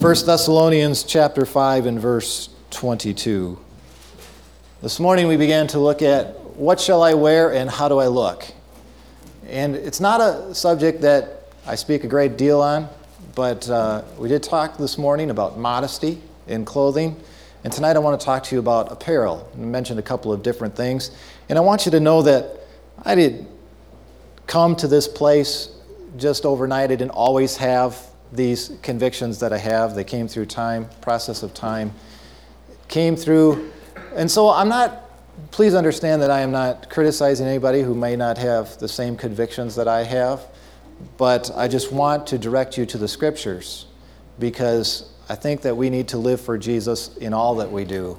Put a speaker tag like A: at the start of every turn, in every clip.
A: 1 Thessalonians chapter 5 and verse 22. This morning we began to look at what shall I wear and how do I look? And it's not a subject that I speak a great deal on, but we did talk this morning about modesty in clothing. And tonight I want to talk to you about apparel. I mentioned a couple of different things. And I want you to know that I didn't come to this place just overnight. I didn't always have these convictions that I have. They came through time, process of time, came through. And so please understand that I am not criticizing anybody who may not have the same convictions that I have, but I just want to direct you to the Scriptures because I think that we need to live for Jesus in all that we do.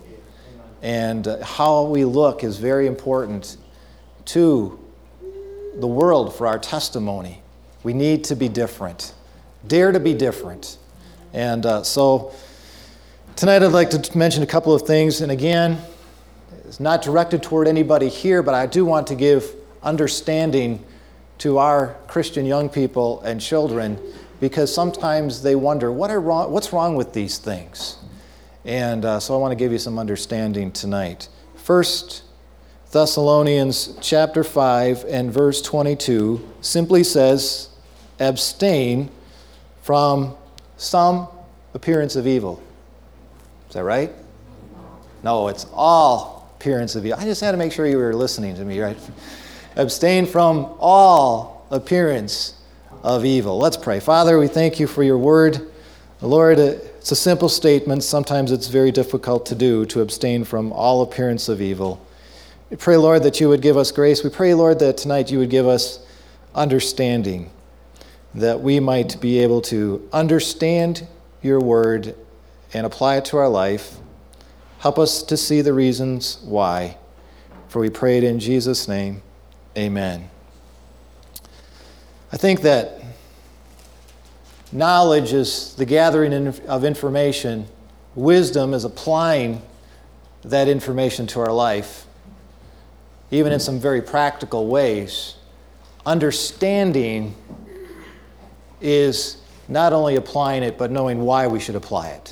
A: And how we look is very important to the world for our testimony. We need to be different. Dare to be different. And so tonight I'd like to mention a couple of things. And again, it's not directed toward anybody here, but I do want to give understanding to our Christian young people and children because sometimes they wonder, what's wrong with these things? And so I want to give you some understanding tonight. 1 Thessalonians chapter 5 and verse 22 simply says, abstain from some appearance of evil. Is that right? No, it's all appearance of evil. I just had to make sure you were listening to me, right? Abstain from all appearance of evil. Let's pray. Father, we thank you for your word. Lord, it's a simple statement. Sometimes it's very difficult to do, to abstain from all appearance of evil. We pray, Lord, that you would give us grace. We pray, Lord, that tonight you would give us understanding, that we might be able to understand your word and apply it to our life. Help us to see the reasons why. For we pray it in Jesus' name. Amen. I think that knowledge is the gathering of information. Wisdom is applying that information to our life, even in some very practical ways. Understanding is not only applying it, but knowing why we should apply it.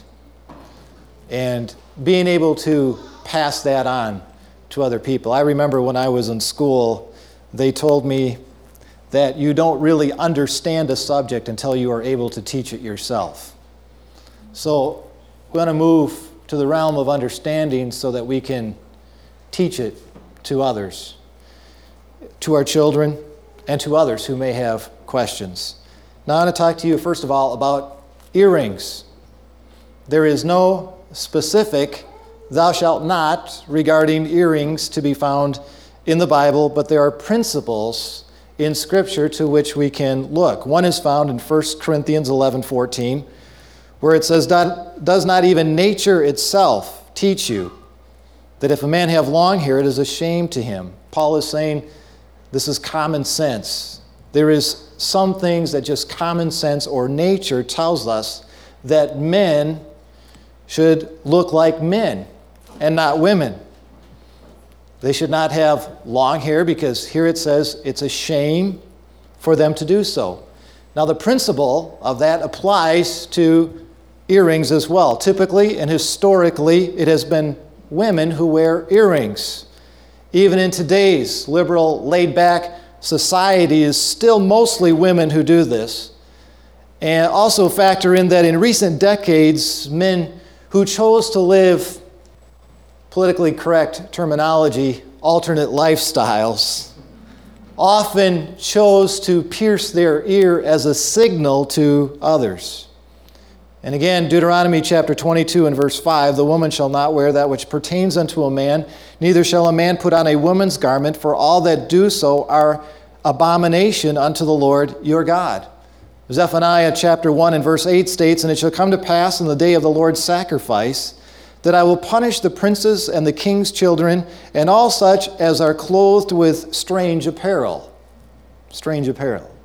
A: And being able to pass that on to other people. I remember when I was in school, they told me that you don't really understand a subject until you are able to teach it yourself. So we're going to move to the realm of understanding so that we can teach it to others, to our children, and to others who may have questions. Now I want to talk to you first of all about earrings. There is no specific thou shalt not regarding earrings to be found in the Bible, but there are principles in Scripture to which we can look. One is found in 1 Corinthians 11:14, where it says, does not even nature itself teach you that if a man have long hair, it is a shame to him? Paul is saying this is common sense. There is some things that just common sense or nature tells us that men should look like men and not women. They should not have long hair because here it says it's a shame for them to do so. Now the principle of that applies to earrings as well. Typically and historically, it has been women who wear earrings. Even in today's liberal, laid-back society, is still mostly women who do this. And also factor in that in recent decades, men who chose to live, politically correct terminology, alternate lifestyles, often chose to pierce their ear as a signal to others. And again, Deuteronomy chapter 22 and verse 5, the woman shall not wear that which pertains unto a man, neither shall a man put on a woman's garment, for all that do so are abomination unto the Lord your God. Zephaniah chapter 1 and verse 8 states, and it shall come to pass in the day of the Lord's sacrifice that I will punish the princes and the king's children and all such as are clothed with strange apparel. Strange apparel.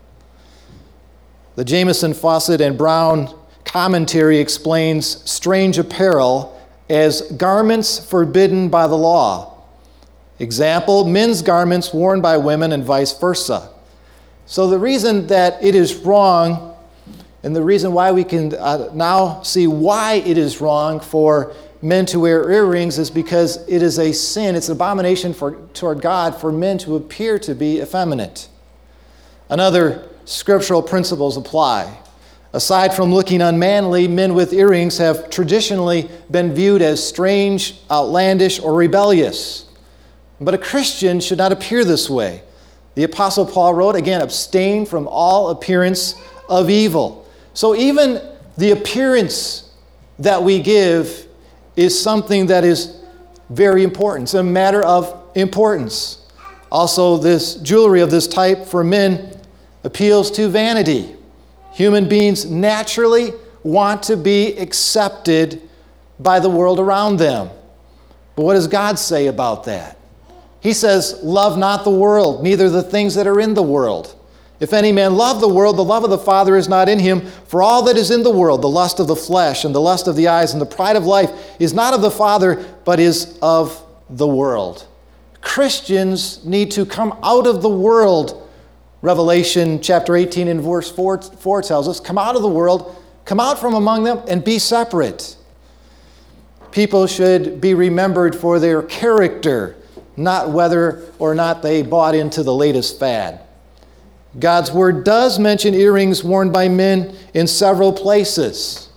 A: The Jamieson, Fawcett, and Brown commentary explains strange apparel as garments forbidden by the law. Example, men's garments worn by women and vice versa. So the reason that it is wrong And the reason why we can now see why it is wrong for men to wear earrings is because it is a sin. It's an abomination toward God for men to appear to be effeminate. Another scriptural principles apply. Aside from looking unmanly, men with earrings have traditionally been viewed as strange, outlandish, or rebellious. But a Christian should not appear this way. The Apostle Paul wrote, again, abstain from all appearance of evil. So even the appearance that we give is something that is very important. It's a matter of importance. Also, this jewelry of this type for men appeals to vanity. Human beings naturally want to be accepted by the world around them. But what does God say about that? He says, love not the world, neither the things that are in the world. If any man love the world, the love of the Father is not in him. For all that is in the world, the lust of the flesh and the lust of the eyes and the pride of life, is not of the Father, but is of the world. Christians need to come out of the world. Revelation chapter 18 and verse 4 tells us, come out of the world, come out from among them, and be separate. People should be remembered for their character, not whether or not they bought into the latest fad. God's word does mention earrings worn by men in several places,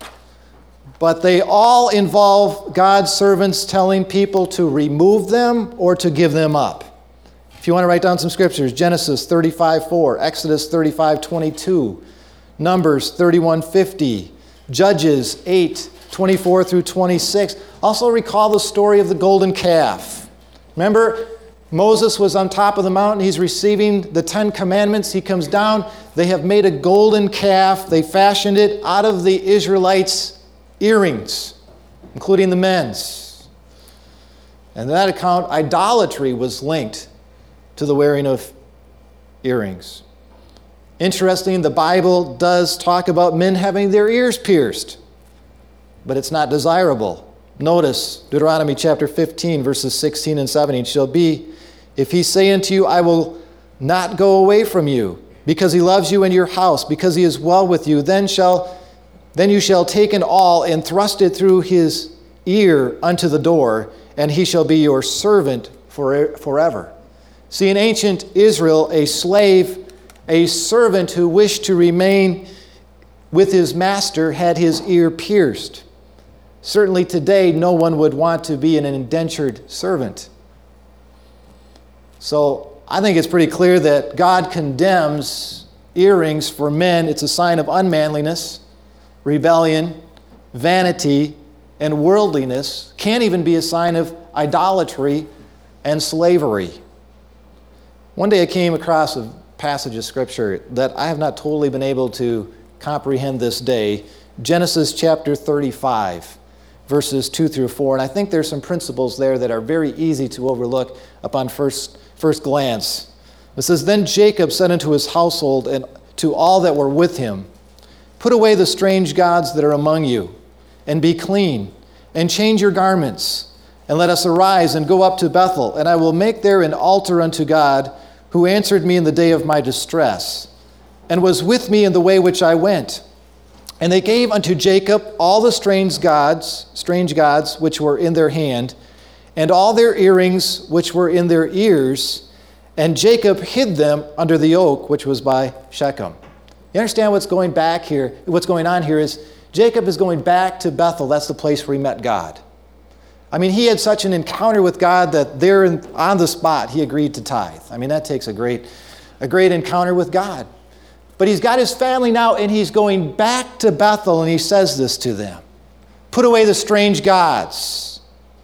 A: but they all involve God's servants telling people to remove them or to give them up. If you want to write down some scriptures, Genesis 35:4, Exodus 35:22, Numbers 31:50, Judges 8:24 through 26. Also recall the story of the golden calf. Remember, Moses was on top of the mountain. He's receiving the 10 commandments. He comes down. They have made a golden calf. They fashioned it out of the Israelites' earrings, including the men's. And in that account, idolatry was linked to the wearing of earrings. Interesting, the Bible does talk about men having their ears pierced, but it's not desirable. Notice Deuteronomy chapter 15, verses 16 and 17. Shall be, if he say unto you, I will not go away from you, because he loves you and your house, because he is well with you, then you shall take an awl and thrust it through his ear unto the door, and he shall be your servant forever. See, in ancient Israel, a slave, a servant who wished to remain with his master had his ear pierced. Certainly today, no one would want to be an indentured servant. So I think it's pretty clear that God condemns earrings for men. It's a sign of unmanliness, rebellion, vanity, and worldliness. Can't even be a sign of idolatry and slavery. One day I came across a passage of Scripture that I have not totally been able to comprehend this day. Genesis chapter 35. Verses 2 through 4. And I think there's some principles there that are very easy to overlook upon first glance. It says, Then Jacob said unto his household and to all that were with him, Put away the strange gods that are among you, and be clean, and change your garments, and let us arise and go up to Bethel, and I will make there an altar unto God, who answered me in the day of my distress, and was with me in the way which I went. And they gave unto Jacob all the strange gods which were in their hand, and all their earrings which were in their ears, and Jacob hid them under the oak which was by Shechem. You understand what's going on here is Jacob is going back to Bethel. That's the place where he met God. I mean, he had such an encounter with God that there on the spot he agreed to tithe. I mean, that takes a great encounter with God. But he's got his family now, and he's going back to Bethel, and he says this to them. Put away the strange gods.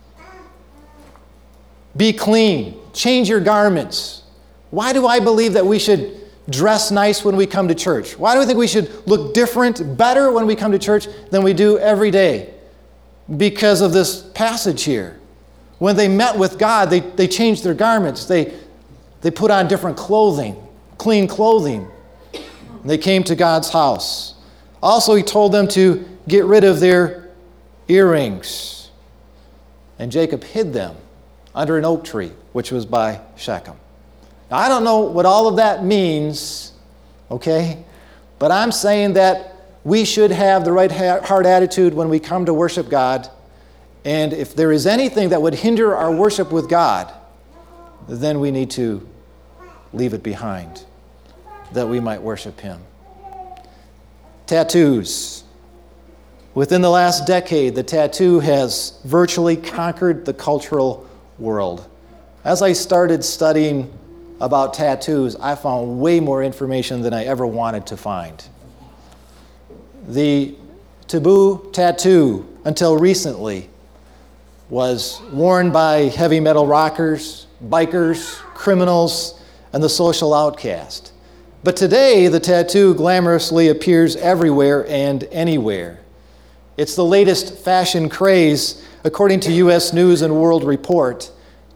A: Be clean. Change your garments. Why do I believe that we should dress nice when we come to church? Why do I think we should look different, better when we come to church than we do every day? Because of this passage here. When they met with God, they changed their garments. They put on different clothing, clean clothing. They came to God's house. Also, he told them to get rid of their earrings. And Jacob hid them under an oak tree, which was by Shechem. Now, I don't know what all of that means, okay? But I'm saying that We should have the right heart attitude when we come to worship God. And if there is anything that would hinder our worship with God, then we need to leave it behind, that we might worship Him. Tattoos. Within the last decade, the tattoo has virtually conquered the cultural world. As I started studying about tattoos, I found way more information than I ever wanted to find. The taboo tattoo, until recently, was worn by heavy metal rockers, bikers, criminals, and the social outcast. But today, the tattoo glamorously appears everywhere and anywhere. It's the latest fashion craze. According to U.S. News and World Report,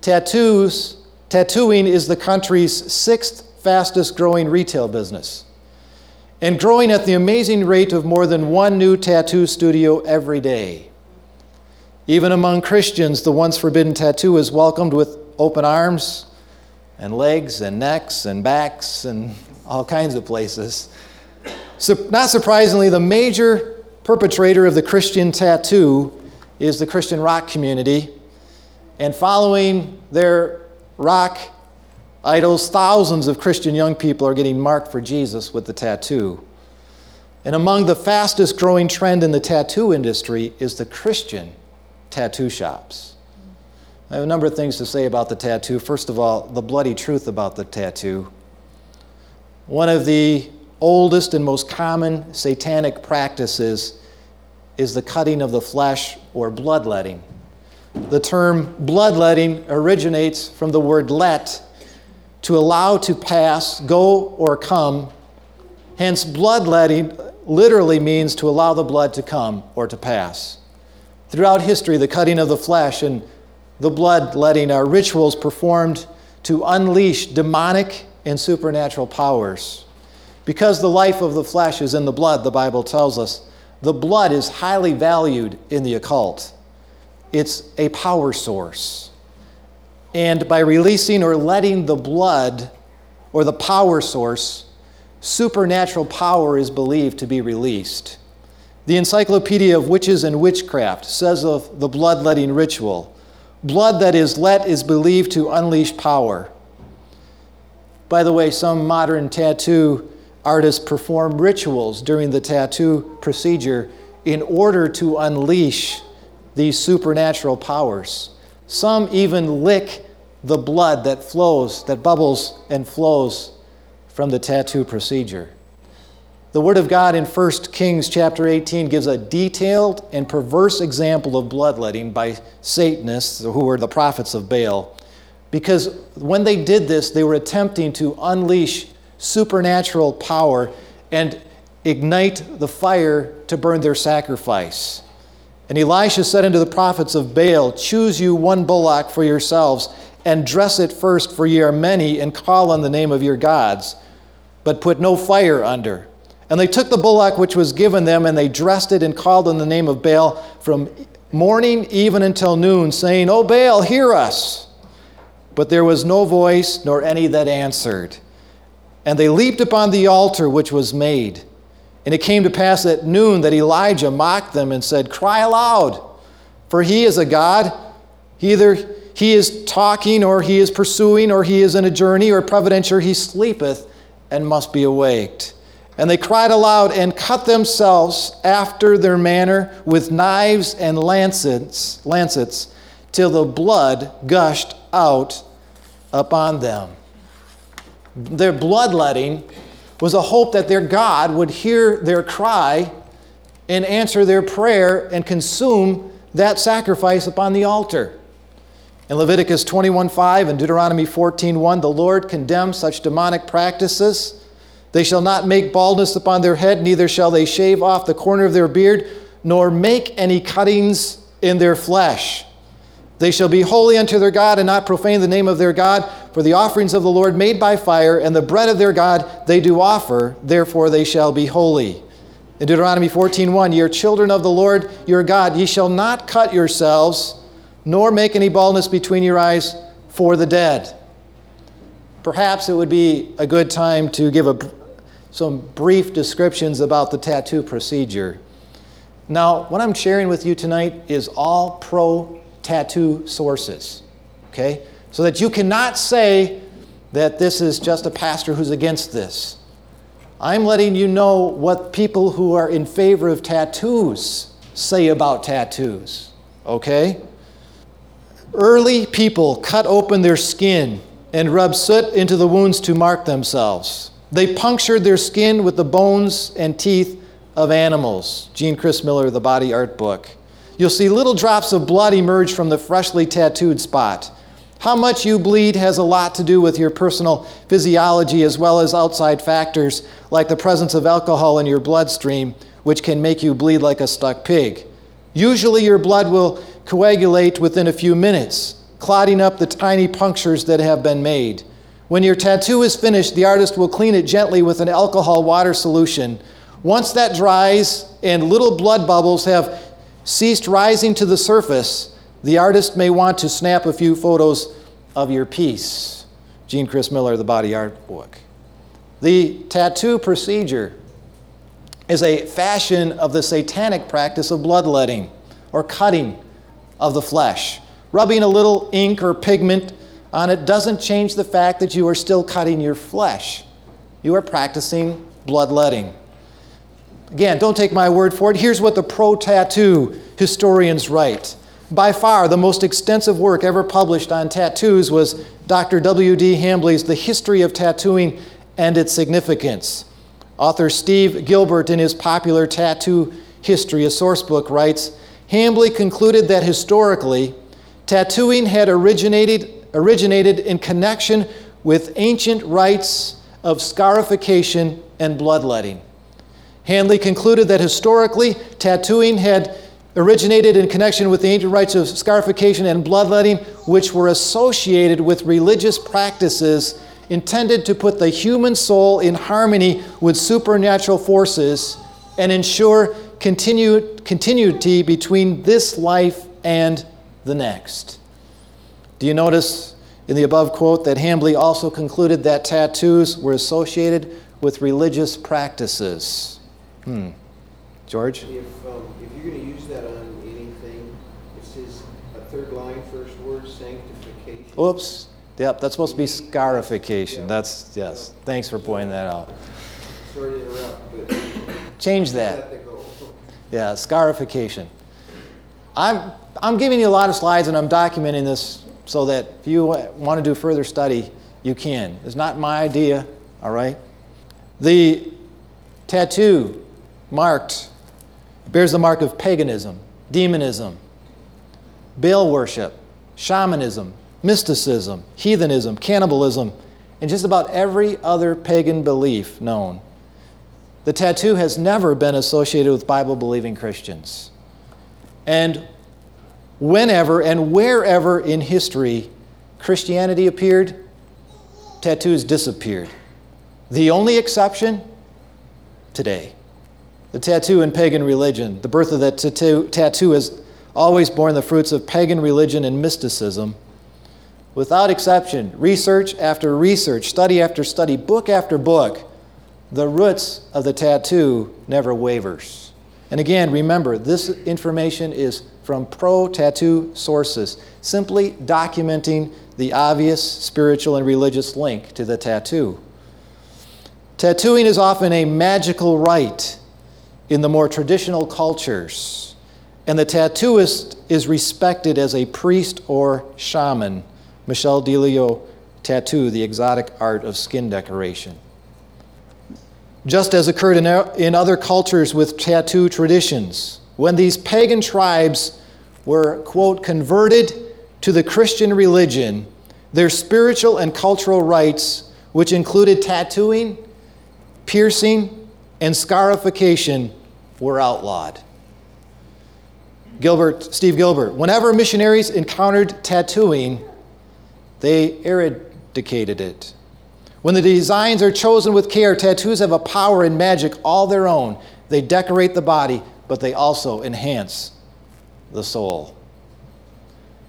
A: tattooing is the country's 6th fastest growing retail business, and growing at the amazing rate of more than one new tattoo studio every day. Even among Christians, the once forbidden tattoo is welcomed with open arms and legs and necks and backs and all kinds of places. So, not surprisingly, the major perpetrator of the Christian tattoo is the Christian rock community. And following their rock idols, thousands of Christian young people are getting marked for Jesus with the tattoo. And among the fastest growing trend in the tattoo industry is the Christian tattoo shops. I have a number of things to say about the tattoo. First of all, the bloody truth about the tattoo. One of the oldest and most common satanic practices is the cutting of the flesh or bloodletting. The term bloodletting originates from the word let, to allow to pass, go, or come. Hence, bloodletting literally means to allow the blood to come or to pass. Throughout history, the cutting of the flesh and the bloodletting are rituals performed to unleash demonic and supernatural powers. Because the life of the flesh is in the blood, the Bible tells us, the blood is highly valued in the occult. It's a power source. And by releasing or letting the blood or the power source, supernatural power is believed to be released. The Encyclopedia of Witches and Witchcraft says of the bloodletting ritual, blood that is let is believed to unleash power. By the way, some modern tattoo artists perform rituals during the tattoo procedure in order to unleash these supernatural powers. Some even lick the blood that flows, that bubbles and flows from the tattoo procedure. The Word of God in 1 Kings chapter 18 gives a detailed and perverse example of bloodletting by Satanists, who were the prophets of Baal, because when they did this, they were attempting to unleash supernatural power and ignite the fire to burn their sacrifice. And Elisha said unto the prophets of Baal, choose you one bullock for yourselves, and dress it first, for ye are many, and call on the name of your gods, but put no fire under. And they took the bullock which was given them, and they dressed it and called on the name of Baal from morning even until noon, saying, O Baal, hear us. But there was no voice, nor any that answered. And they leaped upon the altar which was made. And it came to pass at noon that Elijah mocked them and said, cry aloud, for he is a God. Either he is talking, or he is pursuing, or he is in a journey, or peradventure he sleepeth and must be awaked. And they cried aloud and cut themselves after their manner with knives and lancets, till the blood gushed out upon them. Their bloodletting was a hope that their God would hear their cry and answer their prayer and consume that sacrifice upon the altar. In Leviticus 21:5 and Deuteronomy 14:1, the Lord condemns such demonic practices. They shall not make baldness upon their head, neither shall they shave off the corner of their beard, nor make any cuttings in their flesh. They shall be holy unto their God, and not profane the name of their God, for the offerings of the Lord made by fire, and the bread of their God they do offer, therefore they shall be holy. In Deuteronomy 14:1, ye are children of the Lord your God, ye shall not cut yourselves, nor make any baldness between your eyes for the dead. Perhaps it would be a good time to give some brief descriptions about the tattoo procedure. Now, what I'm sharing with you tonight is all pro-tattoo sources, okay? So that you cannot say that this is just a pastor who's against this. I'm letting you know what people who are in favor of tattoos say about tattoos, okay? Early people cut open their skin and rubbed soot into the wounds to mark themselves. They punctured their skin with the bones and teeth of animals. Gene Chris Miller, The Body Art Book. You'll see little drops of blood emerge from the freshly tattooed spot. How much you bleed has a lot to do with your personal physiology as well as outside factors like the presence of alcohol in your bloodstream, which can make you bleed like a stuck pig. Usually your blood will coagulate within a few minutes, clotting up the tiny punctures that have been made. When your tattoo is finished, the artist will clean it gently with an alcohol water solution. Once that dries and little blood bubbles have ceased rising to the surface, the artist may want to snap a few photos of your piece. Gene Chris Miller, The Body Art Book. The tattoo procedure is a fashion of the satanic practice of bloodletting or cutting of the flesh. Rubbing a little ink or pigment on it doesn't change the fact that you are still cutting your flesh. You are practicing bloodletting. Again, don't take my word for it. Here's what the pro-tattoo historians write. By far, the most extensive work ever published on tattoos was Dr. W.D. Hambly's The History of Tattooing and Its Significance. Author Steve Gilbert, in his popular Tattoo History, a source book, writes, Hambly concluded that historically, tattooing had originated in connection with ancient rites of scarification and bloodletting. Hambly concluded that historically, tattooing had originated in connection with the ancient rites of scarification and bloodletting, which were associated with religious practices intended to put the human soul in harmony with supernatural forces and ensure continuity between this life and the next. Do you notice in the above quote that Hambly also concluded that tattoos were associated with religious practices? George?
B: If you're going to use that on anything, it says a third line, first word, sanctification.
A: Oops. Yep, that's supposed to be scarification. That's, yes. Thanks for pointing that out.
B: Sorry to interrupt, but
A: change that.
B: let that go.
A: Yeah, scarification. I'm giving you a lot of slides and I'm documenting this so that if you want to do further study, you can. It's not my idea, all right? The tattoo bears the mark of paganism, demonism, Baal worship, shamanism, mysticism, heathenism, cannibalism, and just about every other pagan belief known. The tattoo has never been associated with Bible-believing Christians. And whenever and wherever in history Christianity appeared, tattoos disappeared. The only exception, today. The tattoo in pagan religion. The birth of that tattoo has always borne the fruits of pagan religion and mysticism. Without exception, research after research, study after study, book after book, the roots of the tattoo never wavers. And again, remember, this information is from pro-tattoo sources, simply documenting the obvious spiritual and religious link to the tattoo. Tattooing is often a magical rite in the more traditional cultures, and the tattooist is respected as a priest or shaman. Michel Delio, Tattoo, The Exotic Art of Skin Decoration. Just as occurred in other cultures with tattoo traditions, when these pagan tribes were, quote, converted to the Christian religion, their spiritual and cultural rites, which included tattooing, piercing, and scarification, were outlawed. Steve Gilbert, whenever missionaries encountered tattooing, they eradicated it. When the designs are chosen with care, tattoos have a power and magic all their own. They decorate the body, but they also enhance the soul.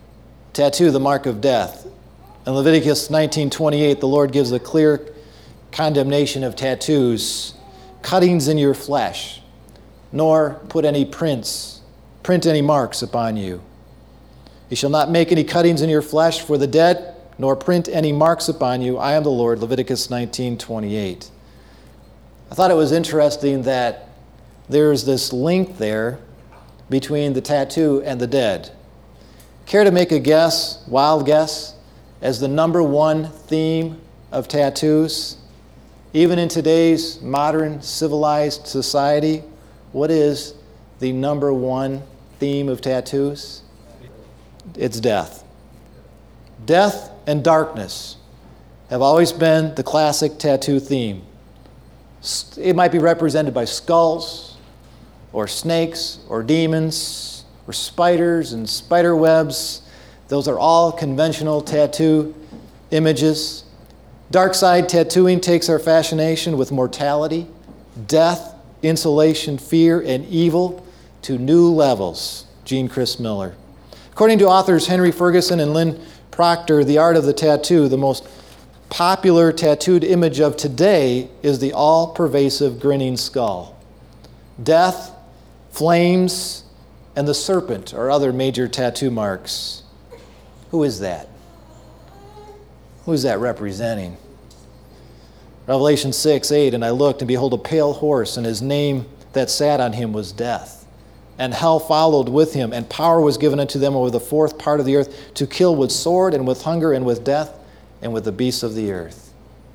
A: Tattoo, the mark of death. In Leviticus 19:28, the Lord gives a clear condemnation of tattoos, cuttings in your flesh, nor put any print any marks upon you. You shall not make any cuttings in your flesh for the dead, nor print any marks upon you. I am the Lord, Leviticus 19:28. I thought it was interesting that there's this link there between the tattoo and the dead. Care to make a guess, wild guess, as the number one theme of tattoos? Even in today's modern civilized society, what is the number one theme of tattoos? It's death. Death and darkness have always been the classic tattoo theme. It might be represented by skulls, or snakes, or demons, or spiders and spider webs. Those are all conventional tattoo images. Dark side tattooing takes our fascination with mortality, death, insulation, fear, and evil to new levels. Gene Chris Miller. According to authors Henry Ferguson and Lynn Proctor, The Art of the Tattoo, the most popular tattooed image of today is the all-pervasive grinning skull. Death, flames, and the serpent are other major tattoo marks. Who is that? Who is that representing? Revelation 6:8, and I looked, and behold, a pale horse, and his name that sat on him was Death. And hell followed with him, and power was given unto them over the fourth part of the earth to kill with sword, and with hunger, and with death, and with the beasts of the earth.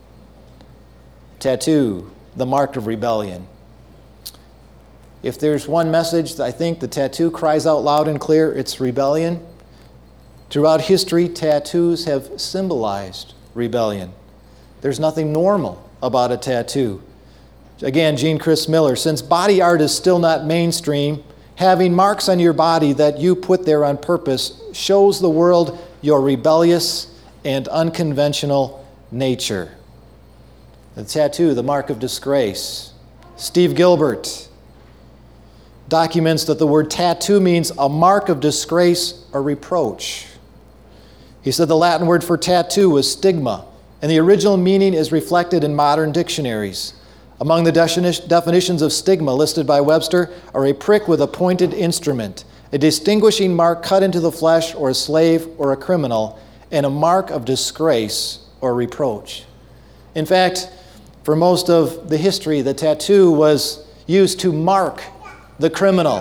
A: Tattoo, the mark of rebellion. If there's one message that I think the tattoo cries out loud and clear, it's rebellion. Throughout history, tattoos have symbolized rebellion. There's nothing normal about a tattoo. Again, Gene Chris Miller, since body art is still not mainstream, having marks on your body that you put there on purpose shows the world your rebellious and unconventional nature. The tattoo, the mark of disgrace. Steve Gilbert documents that the word tattoo means a mark of disgrace or reproach. He said the Latin word for tattoo was stigma, and the original meaning is reflected in modern dictionaries. Among the definitions of stigma listed by Webster are a prick with a pointed instrument, a distinguishing mark cut into the flesh or a slave or a criminal, and a mark of disgrace or reproach. In fact, for most of the history, the tattoo was used to mark the criminal,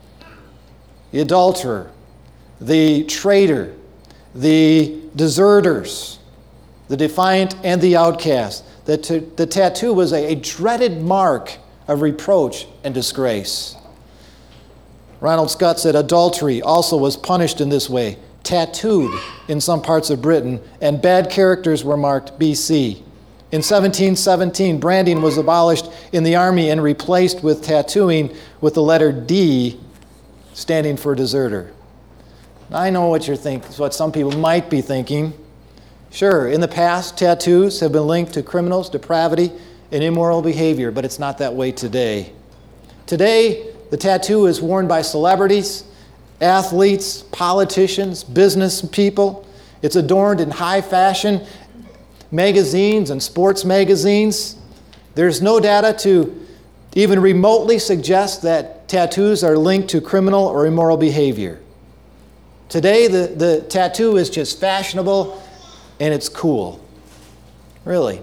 A: the adulterer, the traitor, the deserters, the defiant, and the outcast. The tattoo was a dreaded mark of reproach and disgrace. Ronald Scott said adultery also was punished in this way, tattooed in some parts of Britain, and bad characters were marked BC. In 1717, branding was abolished in the army and replaced with tattooing with the letter D, standing for deserter. Now, I know what you're thinking, what some people might be thinking. Sure, in the past, tattoos have been linked to criminals, depravity, and immoral behavior, but it's not that way today. Today, the tattoo is worn by celebrities, athletes, politicians, business people. It's adorned in high fashion magazines and sports magazines. There's no data to even remotely suggest that tattoos are linked to criminal or immoral behavior. Today, the tattoo is just fashionable and it's cool. Really.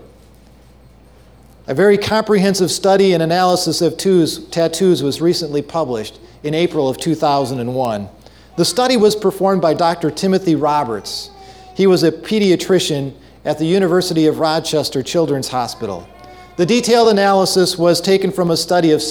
A: A very comprehensive study and analysis of tattoos was recently published in April of 2001. The study was performed by Dr. Timothy Roberts. He was a pediatrician at the University of Rochester Children's Hospital. The detailed analysis was taken from a study of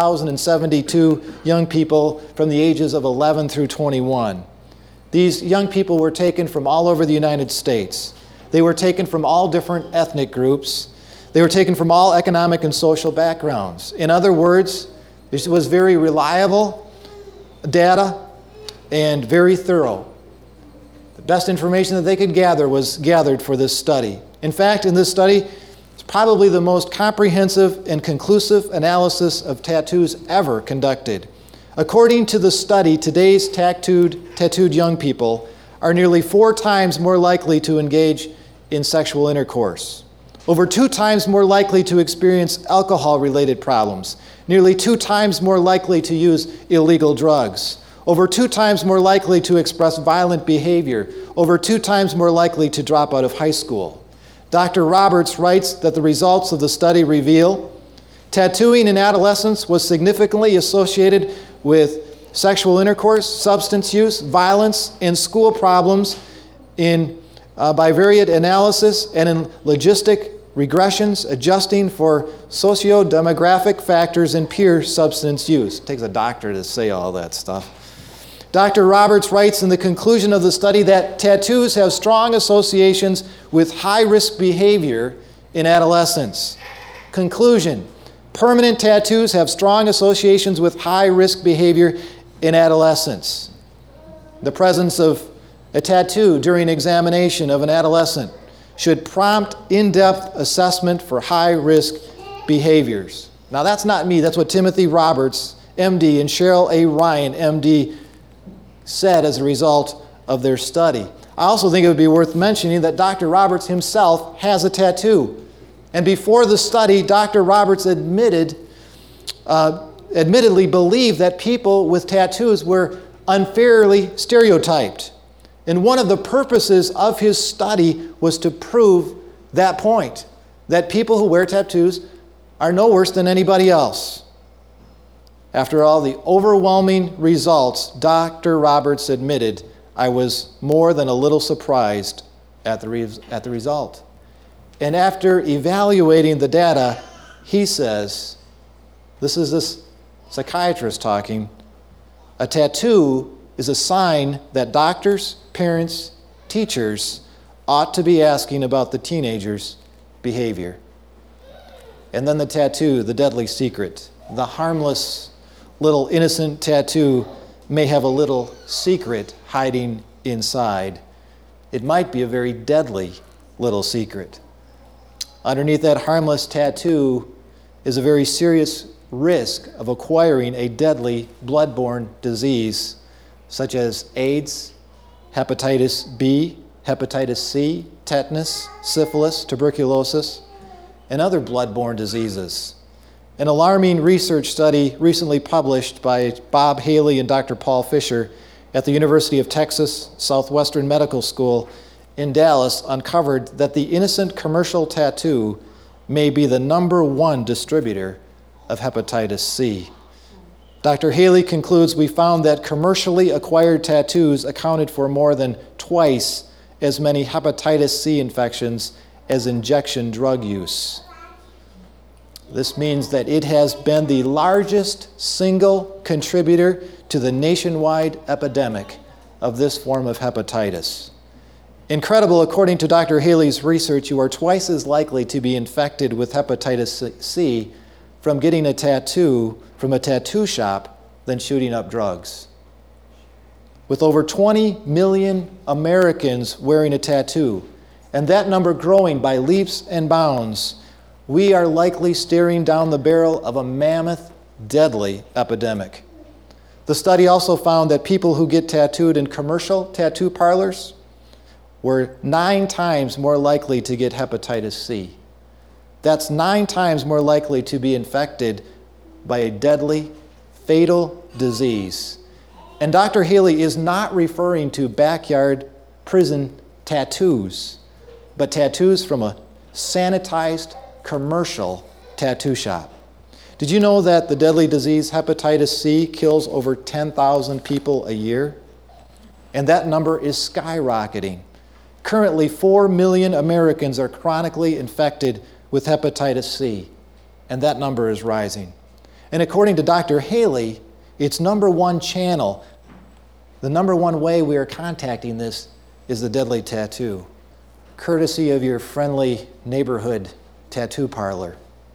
A: 6,072 young people from the ages of 11 through 21. These young people were taken from all over the United States. They were taken from all different ethnic groups. They were taken from all economic and social backgrounds. In other words, this was very reliable data and very thorough. The best information that they could gather was gathered for this study. In fact, in this study, it's probably the most comprehensive and conclusive analysis of tattoos ever conducted. According to the study, today's tattooed young people are nearly 4 times more likely to engage in sexual intercourse. over 2 times more likely to experience alcohol-related problems, nearly 2 times more likely to use illegal drugs, over 2 times more likely to express violent behavior, over 2 times more likely to drop out of high school. Dr. Roberts writes that the results of the study reveal tattooing in adolescence was significantly associated with sexual intercourse, substance use, violence, and school problems in bivariate analysis and in logistic regressions, adjusting for socio-demographic factors and peer substance use. It takes a doctor to say all that stuff. Dr. Roberts writes in the conclusion of the study that tattoos have strong associations with high-risk behavior in adolescence. Conclusion: permanent tattoos have strong associations with high-risk behavior in adolescence. The presence of a tattoo during examination of an adolescent should prompt in-depth assessment for high-risk behaviors. Now, that's not me. That's what Timothy Roberts, MD, and Cheryl A. Ryan, MD, said as a result of their study. I also think it would be worth mentioning that Dr. Roberts himself has a tattoo. And before the study, Dr. Roberts admittedly believed that people with tattoos were unfairly stereotyped. And one of the purposes of his study was to prove that point, that people who wear tattoos are no worse than anybody else. After all the overwhelming results, Dr. Roberts admitted, "I was more than a little surprised at the result." And after evaluating the data, he says, this is this psychiatrist talking, "A tattoo is a sign that doctors, parents, teachers ought to be asking about the teenager's behavior." And then the tattoo, the deadly secret. The harmless little innocent tattoo may have a little secret hiding inside. It might be a very deadly little secret. Underneath that harmless tattoo is a very serious risk of acquiring a deadly blood-borne disease such as AIDS, hepatitis B, hepatitis C, tetanus, syphilis, tuberculosis, and other blood-borne diseases. An alarming research study recently published by Bob Haley and Dr. Paul Fisher at the University of Texas Southwestern Medical School in Dallas uncovered that the innocent commercial tattoo may be the #1 distributor of hepatitis C. Dr. Haley concludes, "We found that commercially acquired tattoos accounted for more than twice as many hepatitis C infections as injection drug use." This means that it has been the largest single contributor to the nationwide epidemic of this form of hepatitis. Incredible, according to Dr. Haley's research, you are twice as likely to be infected with hepatitis C from getting a tattoo from a tattoo shop than shooting up drugs. With over 20 million Americans wearing a tattoo, and that number growing by leaps and bounds, we are likely staring down the barrel of a mammoth, deadly epidemic. The study also found that people who get tattooed in commercial tattoo parlors were 9 times more likely to get hepatitis C. That's 9 times more likely to be infected by a deadly, fatal disease. And Dr. Haley is not referring to backyard prison tattoos, but tattoos from a sanitized commercial tattoo shop. Did you know that the deadly disease hepatitis C kills over 10,000 people a year? And that number is skyrocketing. Currently, 4 million Americans are chronically infected with hepatitis C, and that number is rising. And according to Dr. Haley, its #1 channel, the #1 way we are contacting this is the deadly tattoo, courtesy of your friendly neighborhood tattoo parlor.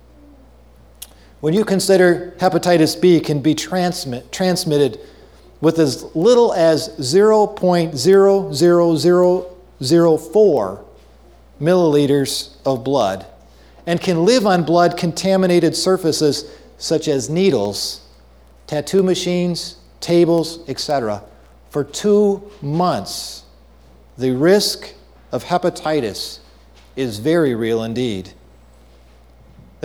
A: When you consider hepatitis B can be transmitted with as little as 0.00004 milliliters of blood and can live on blood-contaminated surfaces such as needles, tattoo machines, tables, etc., for 2 months, the risk of hepatitis is very real indeed.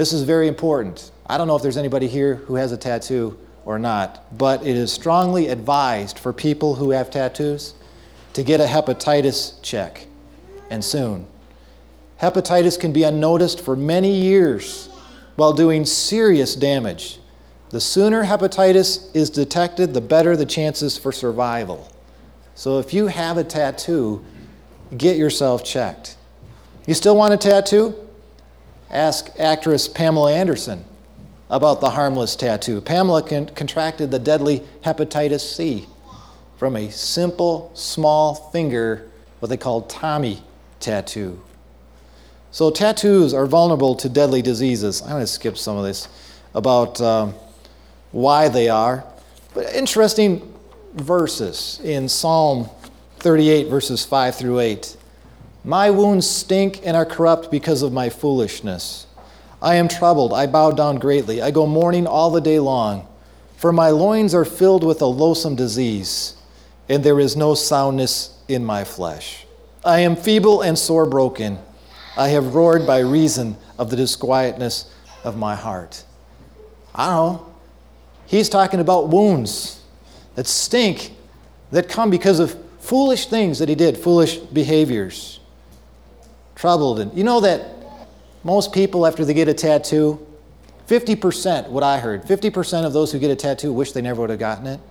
A: This is very important. I don't know if there's anybody here who has a tattoo or not, but it is strongly advised for people who have tattoos to get a hepatitis check, and soon. Hepatitis can be unnoticed for many years while doing serious damage. The sooner hepatitis is detected, the better the chances for survival. So if you have a tattoo, get yourself checked. You still want a tattoo? Ask actress Pamela Anderson about the harmless tattoo. Pamela contracted the deadly hepatitis C from a simple, small finger, what they call Tommy tattoo. So tattoos are vulnerable to deadly diseases. I'm going to skip some of this about why they are. But interesting verses in Psalm 38, verses 5 through 8. My wounds stink and are corrupt because of my foolishness. I am troubled, I bow down greatly. I go mourning all the day long. For my loins are filled with a loathsome disease, and there is no soundness in my flesh. I am feeble and sore broken. I have roared by reason of the disquietness of my heart. I don't know. He's talking about wounds that stink, that come because of foolish things that he did, foolish behaviors. Troubled. And you know that most people, after they get a tattoo, 50%, what I heard, 50% of those who get a tattoo wish they never would have gotten it.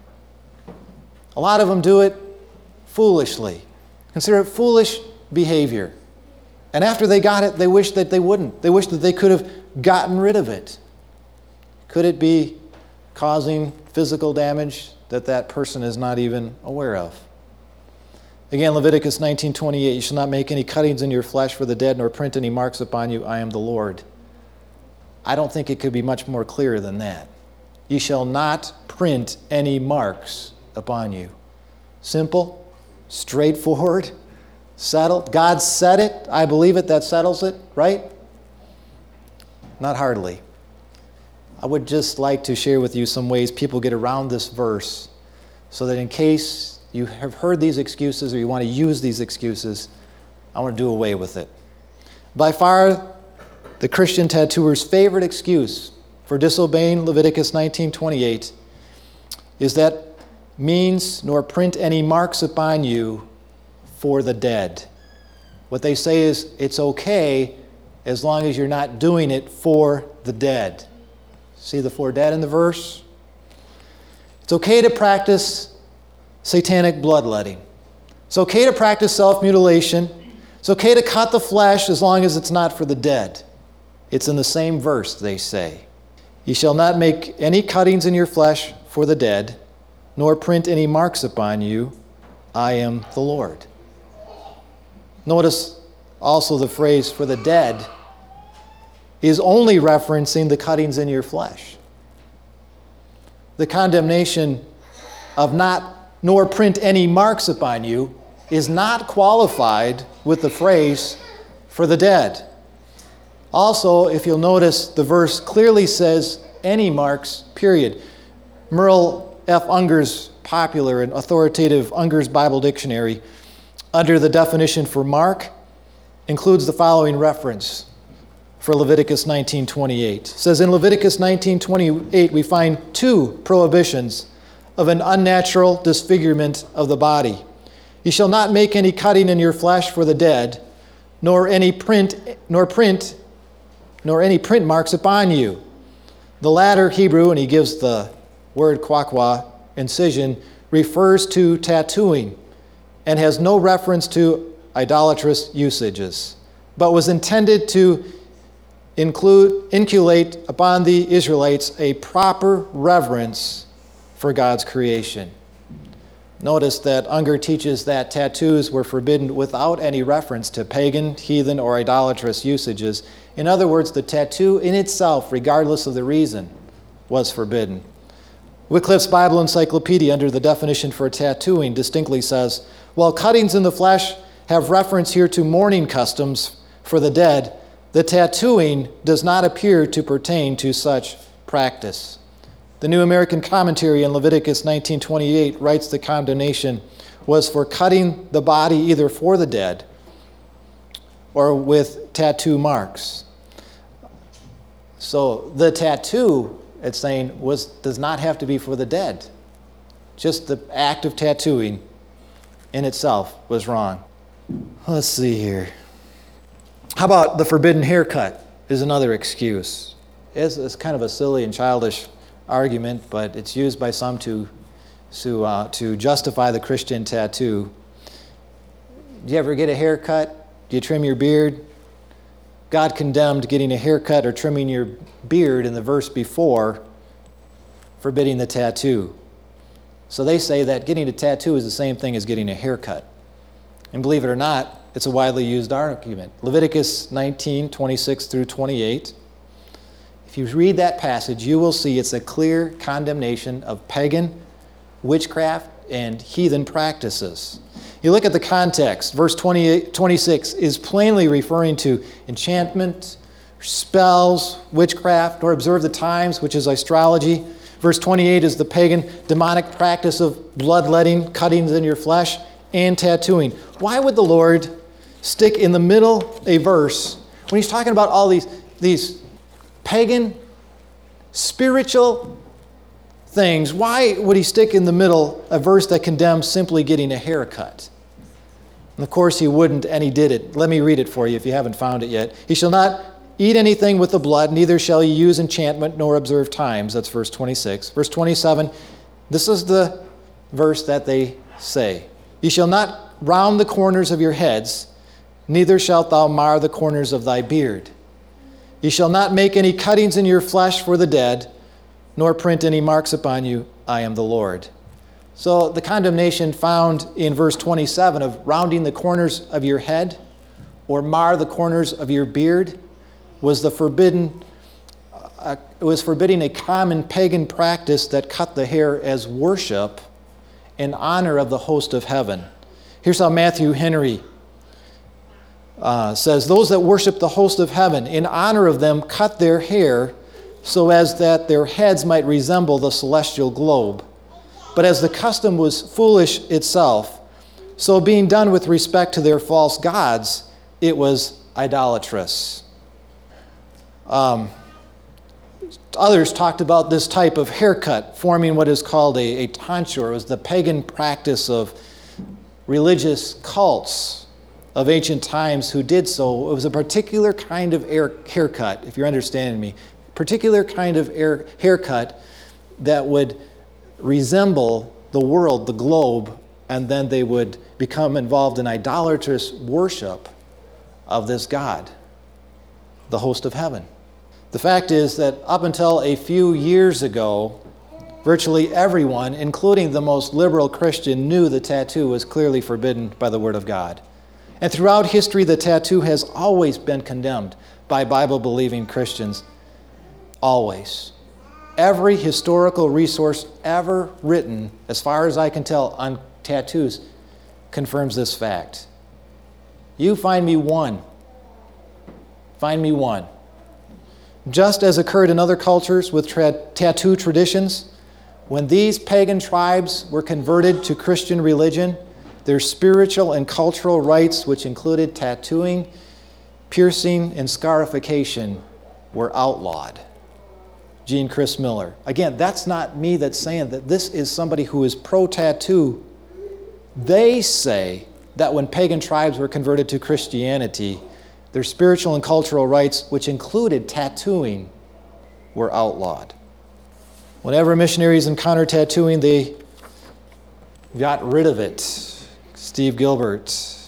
A: A lot of them do it foolishly. Consider it foolish behavior. And after they got it, they wish that they wouldn't. They wish that they could have gotten rid of it. Could it be causing physical damage that that person is not even aware of? Again, Leviticus 19:28, you shall not make any cuttings in your flesh for the dead, nor print any marks upon you. I am the Lord. I don't think it could be much more clear than that. You shall not print any marks upon you. Simple, straightforward, settled. God said it. I believe it. That settles it, right? Not hardly. I would just like to share with you some ways people get around this verse so that in case you have heard these excuses or you want to use these excuses, I want to do away with it. By far, the Christian tattooer's favorite excuse for disobeying Leviticus 19:28 is that means nor print any marks upon you for the dead. What they say is it's okay as long as you're not doing it for the dead. See the for dead in the verse? It's okay to practice satanic bloodletting. It's okay to practice self-mutilation. It's okay to cut the flesh as long as it's not for the dead. It's in the same verse, they say. You shall not make any cuttings in your flesh for the dead, nor print any marks upon you. I am the Lord. Notice also the phrase for the dead is only referencing the cuttings in your flesh. The condemnation of not nor print any marks upon you is not qualified with the phrase for the dead. Also, if you'll notice, the verse clearly says any marks, period. Merle F. Unger's popular and authoritative Unger's Bible Dictionary, under the definition for mark, includes the following reference for Leviticus 19:28. It says, in Leviticus 19:28, we find two prohibitions of an unnatural disfigurement of the body. You shall not make any cutting in your flesh for the dead, nor any print marks upon you. The latter Hebrew, and he gives the word kwakwa, incision, refers to tattooing and has no reference to idolatrous usages, but was intended to inculcate upon the Israelites a proper reverence for God's creation. Notice that Unger teaches that tattoos were forbidden without any reference to pagan, heathen, or idolatrous usages. In other words, the tattoo in itself, regardless of the reason, was forbidden. Wycliffe's Bible Encyclopedia, under the definition for tattooing, distinctly says, while cuttings in the flesh have reference here to mourning customs for the dead, the tattooing does not appear to pertain to such practice. The New American Commentary in Leviticus 19:28 writes the condemnation was for cutting the body either for the dead or with tattoo marks. So the tattoo, it's saying, does not have to be for the dead. Just the act of tattooing in itself was wrong. Let's see here. How about the forbidden haircut is another excuse. It's kind of a silly and childish argument, but it's used by some to justify the Christian tattoo. Do you ever get a haircut? Do you trim your beard? God condemned getting a haircut or trimming your beard in the verse before, forbidding the tattoo. So they say that getting a tattoo is the same thing as getting a haircut. And believe it or not, it's a widely used argument. Leviticus 19, 26 through 28. If you read that passage, you will see it's a clear condemnation of pagan, witchcraft, and heathen practices. You look at the context. Verse 26 is plainly referring to enchantment, spells, witchcraft, or observe the times, which is astrology. Verse 28 is the pagan demonic practice of bloodletting, cuttings in your flesh, and tattooing. Why would the Lord stick in the middle a verse when he's talking about all these pagan, spiritual things? Why would he stick in the middle a verse that condemns simply getting a haircut? And of course he wouldn't, and he did it. Let me read it for you if you haven't found it yet. He shall not eat anything with the blood, neither shall he use enchantment nor observe times. That's verse 26. Verse 27, this is the verse that they say. Ye shall not round the corners of your heads, neither shalt thou mar the corners of thy beard. Ye shall not make any cuttings in your flesh for the dead, nor print any marks upon you. I am the Lord. So the condemnation found in verse 27 of rounding the corners of your head or mar the corners of your beard was forbidding a common pagan practice that cut the hair as worship in honor of the host of heaven. Here's how Matthew Henry says, those that worship the host of heaven, in honor of them, cut their hair so as that their heads might resemble the celestial globe. But as the custom was foolish itself, so being done with respect to their false gods, it was idolatrous. Others talked about this type of haircut forming what is called a tonsure. It was the pagan practice of religious cults of ancient times who did so. It was a particular kind of haircut, if you're understanding me, particular kind of haircut that would resemble the world, the globe, and then they would become involved in idolatrous worship of this God, the host of heaven. The fact is that up until a few years ago, virtually everyone, including the most liberal Christian, knew the tattoo was clearly forbidden by the Word of God. And throughout history, the tattoo has always been condemned by Bible-believing Christians. Always. Every historical resource ever written, as far as I can tell, on tattoos confirms this fact. You find me one. Find me one. Just as occurred in other cultures with tattoo traditions, when these pagan tribes were converted to Christian religion, their spiritual and cultural rites, which included tattooing, piercing, and scarification, were outlawed. Gene Chris Miller. Again, that's not me that's saying that. This is somebody who is pro-tattoo. They say that when pagan tribes were converted to Christianity, their spiritual and cultural rites, which included tattooing, were outlawed. Whenever missionaries encountered tattooing, they got rid of it. Steve Gilbert.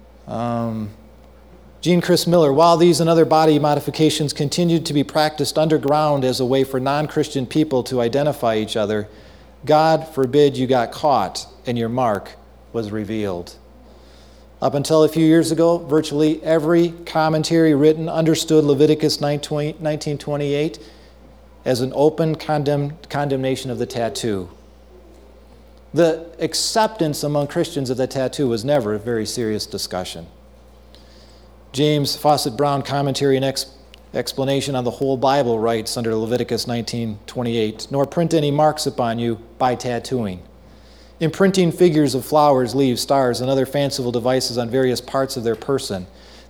A: Gene Chris Miller. While these and other body modifications continued to be practiced underground as a way for non-Christian people to identify each other, God forbid you got caught and your mark was revealed. Up until a few years ago, virtually every commentary written understood Leviticus 19:28 as an open condemnation of the tattoo. The acceptance among Christians of the tattoo was never a very serious discussion. James Fawcett Brown commentary and explanation on the whole Bible writes under Leviticus 19:28, nor print any marks upon you by tattooing. Imprinting figures of flowers, leaves, stars, and other fanciful devices on various parts of their person.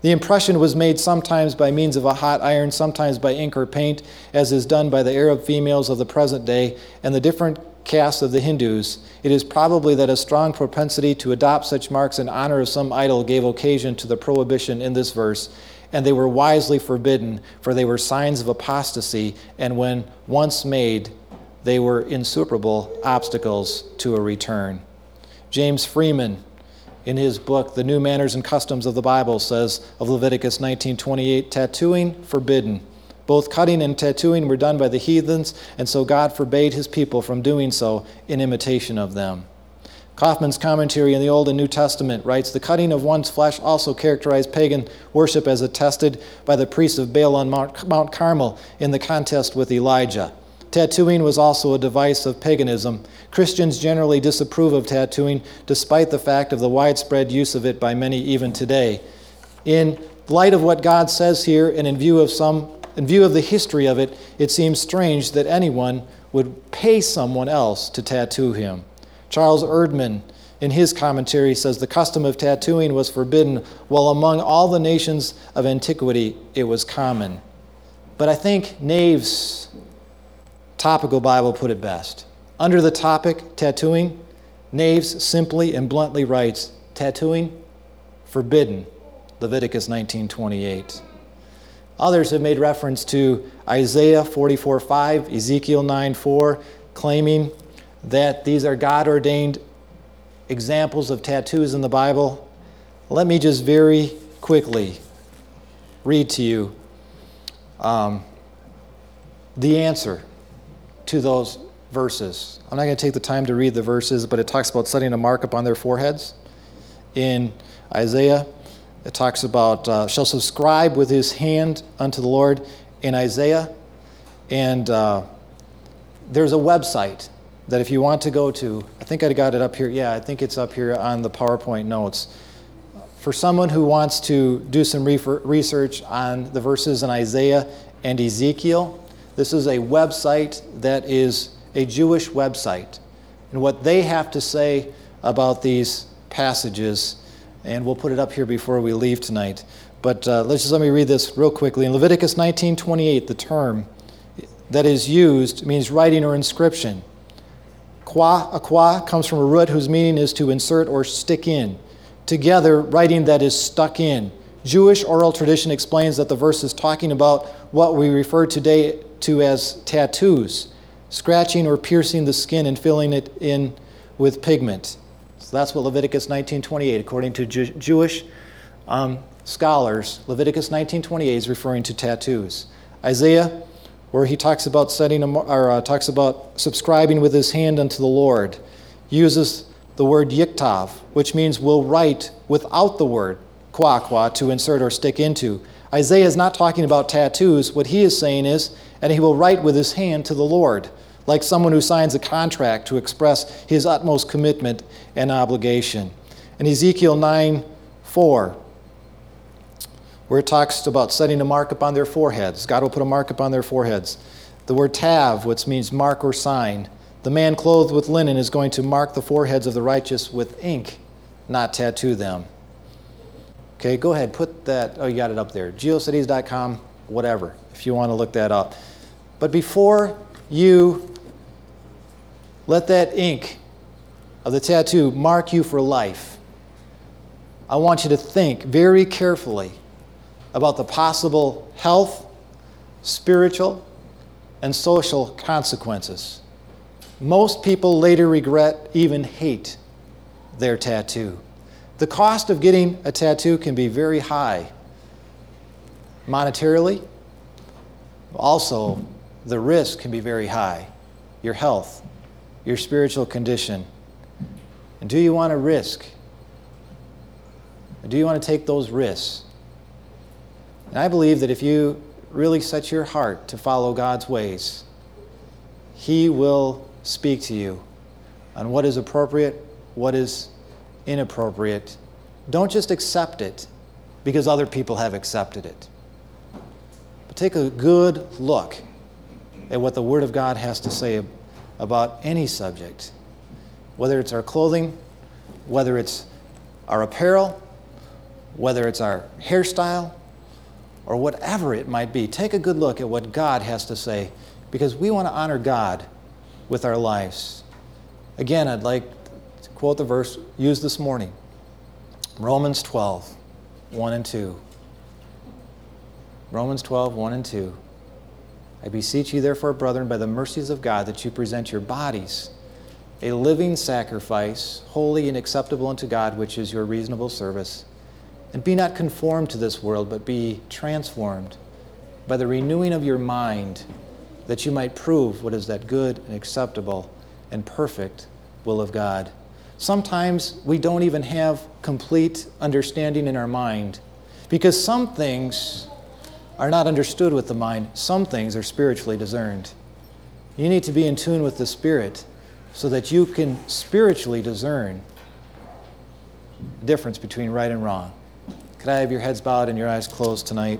A: The impression was made sometimes by means of a hot iron, sometimes by ink or paint, as is done by the Arab females of the present day and the different castes of the Hindus. It is probably that a strong propensity to adopt such marks in honor of some idol gave occasion to the prohibition in this verse, and they were wisely forbidden, for they were signs of apostasy, and when once made, they were insuperable obstacles to a return. James Freeman, in his book, The New Manners and Customs of the Bible, says of Leviticus 19:28, tattooing forbidden. Both cutting and tattooing were done by the heathens, and so God forbade his people from doing so in imitation of them. Kaufman's commentary in the Old and New Testament writes, the cutting of one's flesh also characterized pagan worship as attested by the priests of Baal on Mount Carmel in the contest with Elijah. Tattooing was also a device of paganism. Christians generally disapprove of tattooing, despite the fact of the widespread use of it by many even today. In light of what God says here, and in view of the history of it, it seems strange that anyone would pay someone else to tattoo him. Charles Erdman, in his commentary, says the custom of tattooing was forbidden, while among all the nations of antiquity it was common. But I think Nave's Topical Bible put it best. Under the topic, tattooing, Naves simply and bluntly writes, tattooing, forbidden, Leviticus 19:28. Others have made reference to Isaiah 44:5, Ezekiel 9:4, claiming that these are God-ordained examples of tattoos in the Bible. Let me just very quickly read to you the answer to those verses. I'm not going to take the time to read the verses, but it talks about setting a mark upon their foreheads. In Isaiah, it talks about shall subscribe with his hand unto the Lord in Isaiah. And there's a website that if you want to go to, I think I got it up here. Yeah, I think it's up here on the PowerPoint notes. For someone who wants to do some research on the verses in Isaiah and Ezekiel, this is a website that is a Jewish website. And what they have to say about these passages, and we'll put it up here before we leave tonight. But let me read this real quickly. In Leviticus 19:28, the term that is used means writing or inscription. Akwa comes from a root whose meaning is to insert or stick in. Together, writing that is stuck in. Jewish oral tradition explains that the verse is talking about what we refer today to as tattoos, scratching or piercing the skin and filling it in with pigment. So that's what Leviticus 19:28, according to Jewish scholars, Leviticus 19:28 is referring to tattoos. Isaiah, where he talks about talks about subscribing with his hand unto the Lord, uses the word yiktav, which means will write without the word kwa to insert or stick into. Isaiah is not talking about tattoos. What he is saying is, and he will write with his hand to the Lord, like someone who signs a contract to express his utmost commitment and obligation. In Ezekiel 9:4, where it talks about setting a mark upon their foreheads, God will put a mark upon their foreheads. The word tav, which means mark or sign. The man clothed with linen is going to mark the foreheads of the righteous with ink, not tattoo them. Okay, go ahead, put that, you got it up there, geocities.com, whatever, if you want to look that up. But before you let that ink of the tattoo mark you for life, I want you to think very carefully about the possible health, spiritual, and social consequences. Most people later regret, even hate, their tattoo. The cost of getting a tattoo can be very high monetarily. Also, the risk can be very high. Your health, your spiritual condition. And do you want to risk? Do you want to take those risks? And I believe that if you really set your heart to follow God's ways, He will speak to you on what is appropriate, what is inappropriate. Don't just accept it because other people have accepted it. But take a good look at what the Word of God has to say about any subject, whether it's our clothing, whether it's our apparel, whether it's our hairstyle or whatever it might be. Take a good look at what God has to say, because we want to honor God with our lives. Again, I'd like to quote the verse used this morning, Romans 12, 1 and 2. Romans 12, 1 and 2. I beseech you, therefore, brethren, by the mercies of God, that you present your bodies a living sacrifice, holy and acceptable unto God, which is your reasonable service. And be not conformed to this world, but be transformed by the renewing of your mind, that you might prove what is that good and acceptable and perfect will of God. Sometimes we don't even have complete understanding in our mind, because some things are not understood with the mind. Some things are spiritually discerned. You need to be in tune with the Spirit so that you can spiritually discern the difference between right and wrong. Could I have your heads bowed and your eyes closed tonight?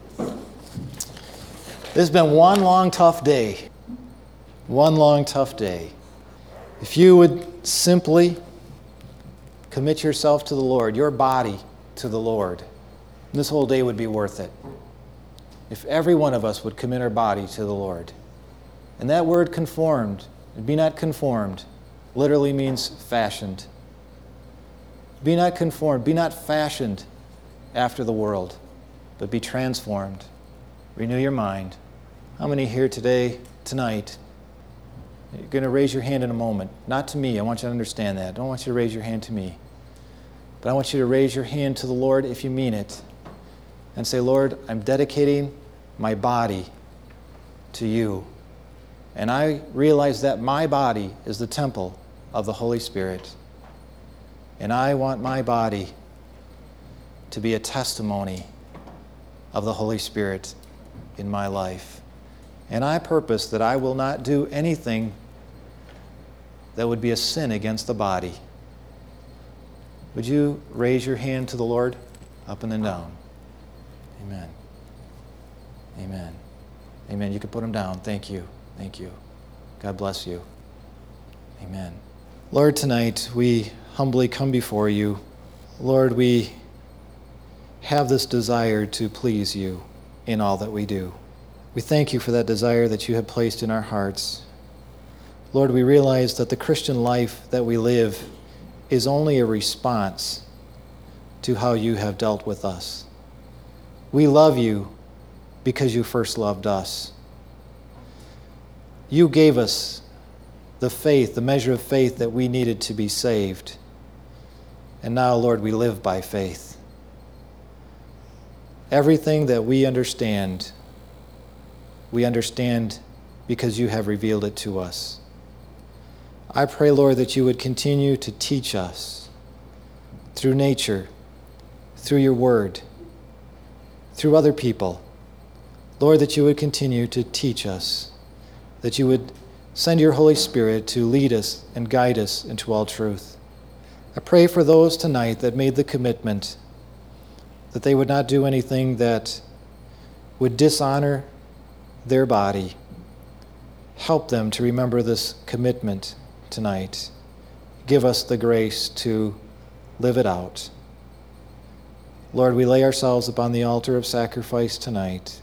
A: This has been one long, tough day. One long, tough day. If you would simply commit yourself to the Lord, your body to the Lord, this whole day would be worth it. If every one of us would commit our body to the Lord. And that word conformed, be not conformed, literally means fashioned. Be not conformed, be not fashioned after the world, but be transformed. Renew your mind. How many here today, tonight, you're going to raise your hand in a moment. Not to me, I want you to understand that. I don't want you to raise your hand to me. But I want you to raise your hand to the Lord if you mean it. And say, Lord, I'm dedicating my body to you. And I realize that my body is the temple of the Holy Spirit. And I want my body to be a testimony of the Holy Spirit in my life. And I purpose that I will not do anything that would be a sin against the body. Would you raise your hand to the Lord, up and then down? Amen. Amen. Amen. You can put them down. Thank you. Thank you. God bless you. Amen. Lord, tonight we humbly come before you. Lord, we have this desire to please you in all that we do. We thank you for that desire that you have placed in our hearts. Lord, we realize that the Christian life that we live is only a response to how you have dealt with us. We love you because you first loved us. You gave us the faith, the measure of faith that we needed to be saved. And now, Lord, we live by faith. Everything that we understand because you have revealed it to us. I pray, Lord, that you would continue to teach us through nature, through your word, through other people. Lord, that you would continue to teach us, that you would send your Holy Spirit to lead us and guide us into all truth. I pray for those tonight that made the commitment that they would not do anything that would dishonor their body. Help them to remember this commitment tonight. Give us the grace to live it out. Lord, we lay ourselves upon the altar of sacrifice tonight,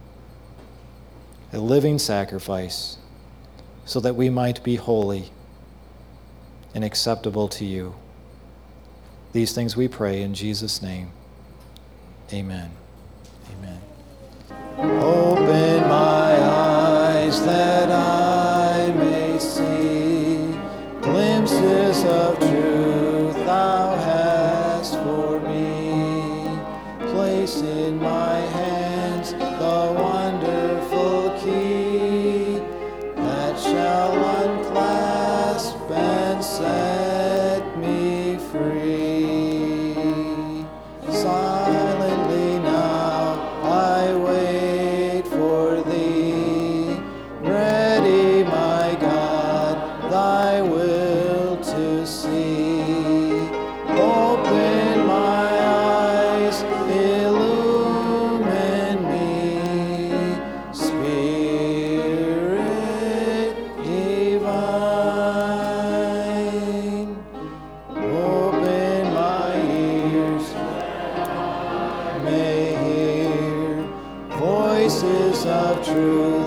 A: a living sacrifice, so that we might be holy and acceptable to you. These things we pray in Jesus' name. Amen. Amen. Open my eyes that I may see glimpses of truth thou hast for me. Place in my hands the wonderful key that shall unclasp and set me free. Silently now I wait for thee, ready, my God, thy will to see. Open my eyes, illuminate of truth.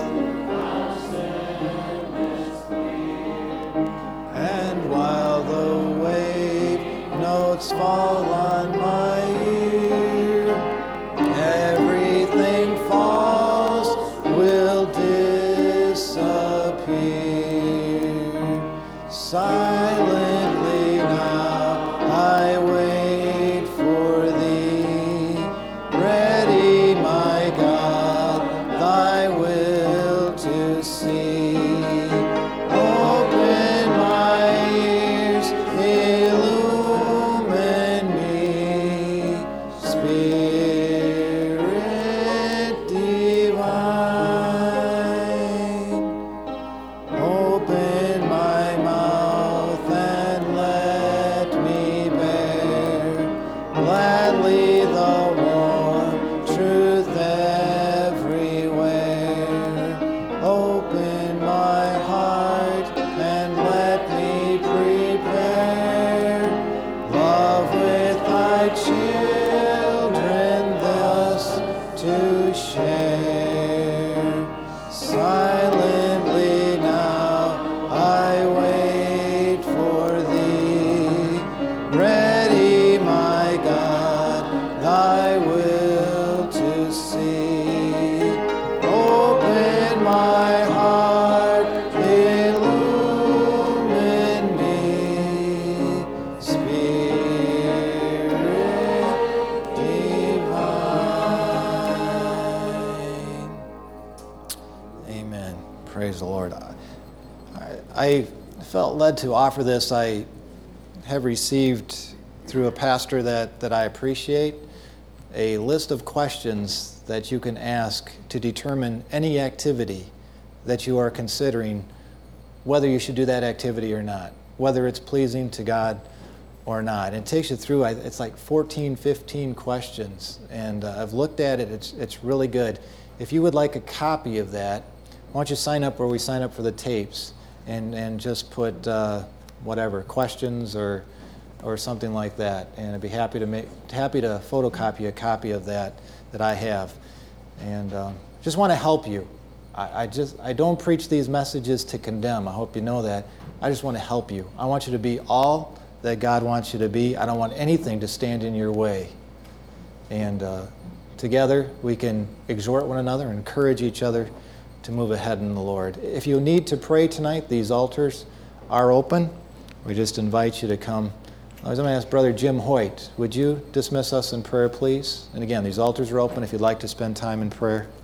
A: And while the wave notes fall on my ear, everything false will disappear. Silently now I wait for thee, ready, my God, thy will to see. Open my ears, illumine me, Spirit divine. Open my mouth and let me bear gladly the warm truth everywhere. Open my heart and let me prepare love with thy children thus to share. Silently now I wait for thee, ready, my God, thy will to see. Open my heart, illumine me, Spirit divine. Amen. Praise the Lord. I felt led to offer this. I have received through a pastor that I appreciate a list of questions that you can ask to determine any activity that you are considering, whether you should do that activity or not, whether it's pleasing to God or not. And it takes you through, it's like 14, 15 questions, and I've looked at it. It's really good. If you would like a copy of that, why don't you sign up where we sign up for the tapes, and just put whatever questions or something like that, and I'd be happy to photocopy a copy of that I have, and just want to help you. I don't preach these messages to condemn. I hope you know that. I just want to help you. I want you to be all that God wants you to be. I don't want anything to stand in your way. And together we can exhort one another, encourage each other to move ahead in the Lord. If you need to pray tonight, these altars are open. We just invite you to come. I was going to ask Brother Jim Hoyt, would you dismiss us in prayer, please? And again, these altars are open if you'd like to spend time in prayer.